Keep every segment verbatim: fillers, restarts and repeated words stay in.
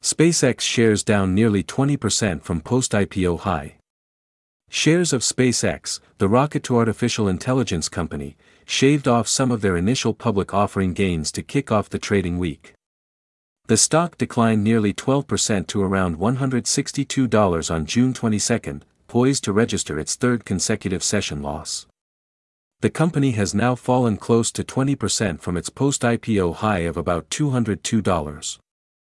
SpaceX shares down nearly twenty percent from post-I P O high. Shares of SpaceX, the rocket to artificial intelligence company, shaved off some of their initial public offering gains to kick off the trading week. The stock declined nearly twelve percent to around one hundred sixty-two dollars on June twenty-second, poised to register its third consecutive session loss. The company has now fallen close to twenty percent from its post-I P O high of about two hundred two dollars.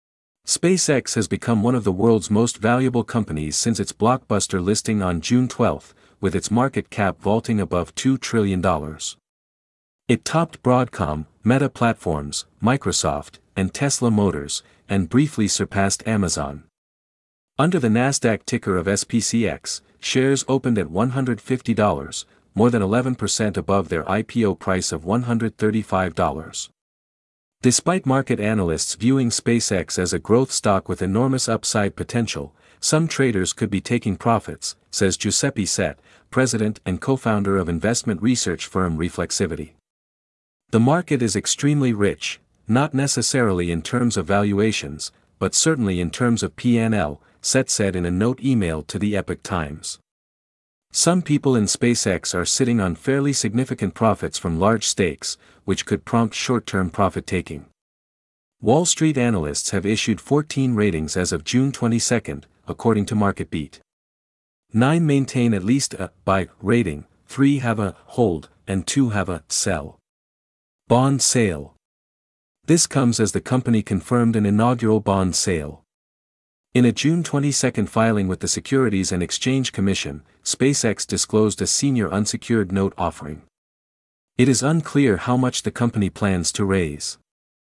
SpaceX has become one of the world's most valuable companies since its blockbuster listing on June twelfth, with its market cap vaulting above two trillion dollars. It topped Broadcom, Meta Platforms, Microsoft, and Tesla Motors, and briefly surpassed Amazon. Under the Nasdaq ticker of S P C X, shares opened at one hundred fifty dollars, more than eleven percent above their I P O price of one hundred thirty-five dollars. Despite market analysts viewing SpaceX as a growth stock with enormous upside potential, some traders could be taking profits, says Giuseppe Set, president and co-founder of investment research firm Reflexivity. The market is extremely rich, not necessarily in terms of valuations, but certainly in terms of P and L, Set said in a note emailed to the Epoch Times. Some people in SpaceX are sitting on fairly significant profits from large stakes, which could prompt short-term profit-taking. Wall Street analysts have issued fourteen ratings as of June twenty-second, according to MarketBeat. Nine maintain at least a buy rating, three have a hold, and two have a sell. Bond sale. This comes as the company confirmed an inaugural bond sale. In a June twenty-second filing with the Securities and Exchange Commission, SpaceX disclosed a senior unsecured note offering. It is unclear how much the company plans to raise.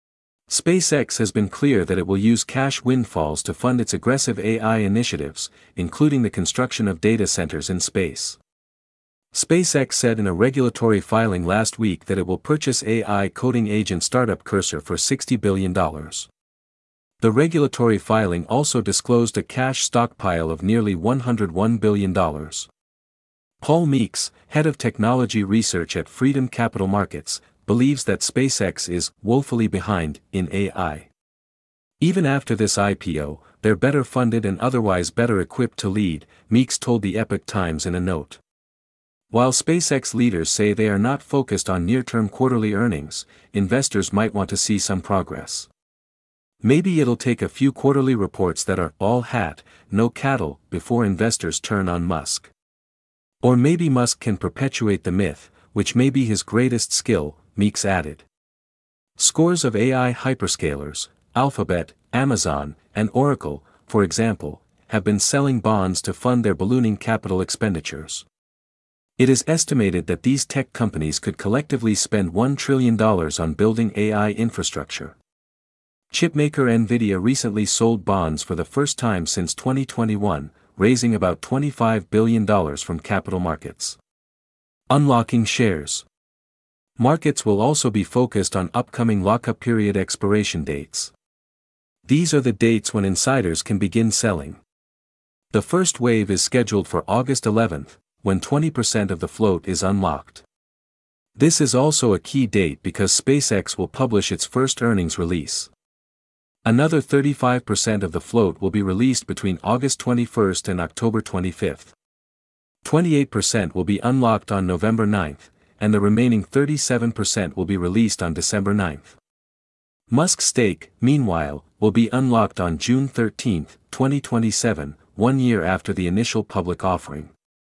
SpaceX has been clear that it will use cash windfalls to fund its aggressive A I initiatives, including the construction of data centers in space. SpaceX said in a regulatory filing last week that it will purchase A I coding agent startup Cursor for sixty billion dollars. The regulatory filing also disclosed a cash stockpile of nearly one hundred one billion dollars. Paul Meeks, head of technology research at Freedom Capital Markets, believes that SpaceX is woefully behind in A I. Even after this I P O, they're better funded and otherwise better equipped to lead, Meeks told the Epoch Times in a note. While SpaceX leaders say they are not focused on near-term quarterly earnings, investors might want to see some progress. Maybe it'll take a few quarterly reports that are all hat, no cattle, before investors turn on Musk. Or maybe Musk can perpetuate the myth, which may be his greatest skill, Meeks added. Scores of A I hyperscalers, Alphabet, Amazon, and Oracle, for example, have been selling bonds to fund their ballooning capital expenditures. It is estimated that these tech companies could collectively spend one trillion dollars on building A I infrastructure. Chipmaker Nvidia recently sold bonds for the first time since twenty twenty-one, raising about twenty-five billion dollars from capital markets. Unlocking shares. Markets will also be focused on upcoming lockup period expiration dates. These are the dates when insiders can begin selling. The first wave is scheduled for August eleventh, when twenty percent of the float is unlocked. This is also a key date because SpaceX will publish its first earnings release. Another thirty-five percent of the float will be released between August twenty-first and October twenty-fifth. twenty-eight percent will be unlocked on November ninth, and the remaining thirty-seven percent will be released on December ninth. Musk's stake, meanwhile, will be unlocked on June thirteenth, twenty twenty-seven, one year after the initial public offering.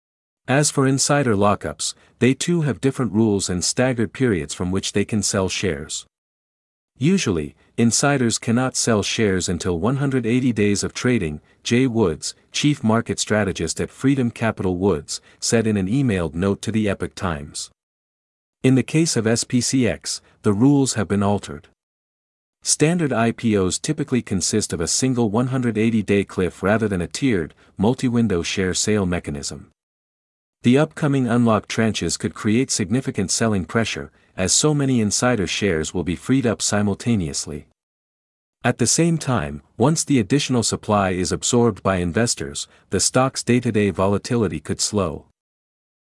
As for insider lockups, they too have different rules and staggered periods from which they can sell shares. Usually, insiders cannot sell shares until one hundred eighty days of trading, Jay Woods, chief market strategist at Freedom Capital Woods, said in an emailed note to the Epoch Times. In the case of S P C X, the rules have been altered. Standard I P Os typically consist of a single one hundred eighty day cliff rather than a tiered, multi-window share sale mechanism. The upcoming unlocked tranches could create significant selling pressure, as so many insider shares will be freed up simultaneously. At the same time, once the additional supply is absorbed by investors, the stock's day-to-day volatility could slow.